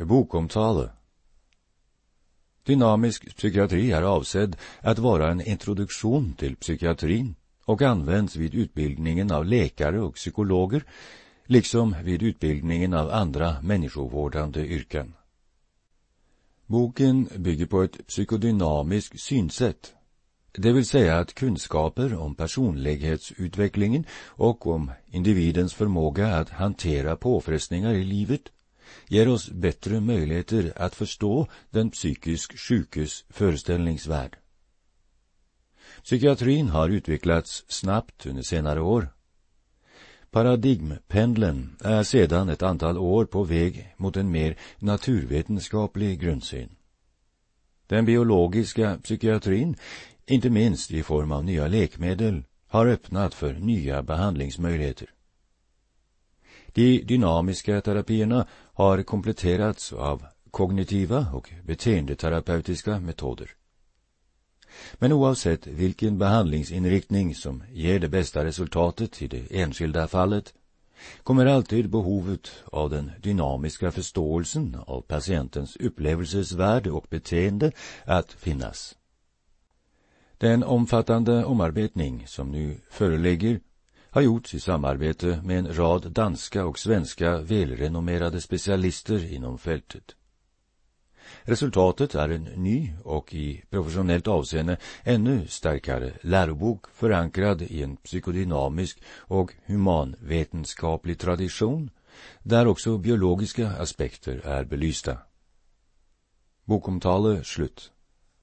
Bokomtale. Dynamisk psykiatri är avsedd att vara en introduktion till psykiatrin och används vid utbildningen av läkare och psykologer, liksom vid utbildningen av andra människovårdande yrken. Boken bygger på ett psykodynamiskt synsätt, det vill säga att kunskaper om personlighetsutvecklingen och om individens förmåga att hantera påfrestningar i livet ger oss bättre möjligheter att förstå den psykisk sjukes föreställningsvärld. Psykiatrin har utvecklats snabbt under senare år. Paradigmpendeln är sedan ett antal år på väg mot en mer naturvetenskaplig grundsyn. Den biologiska psykiatrin, inte minst i form av nya läkemedel, har öppnat för nya behandlingsmöjligheter. De dynamiska terapierna har kompletterats av kognitiva och beteendeterapeutiska metoder. Men oavsett vilken behandlingsinriktning som ger det bästa resultatet i det enskilda fallet, kommer alltid behovet av den dynamiska förståelsen av patientens upplevelsesvärde och beteende att finnas. Den omfattande omarbetning som nu föreligger har gjorts i samarbete med en rad danska och svenska välrenommerade specialister inom fältet. Resultatet är en ny och i professionellt avseende ännu starkare lärobok förankrad i en psykodynamisk och humanvetenskaplig tradition, där också biologiska aspekter är belysta. Bokomtale slut.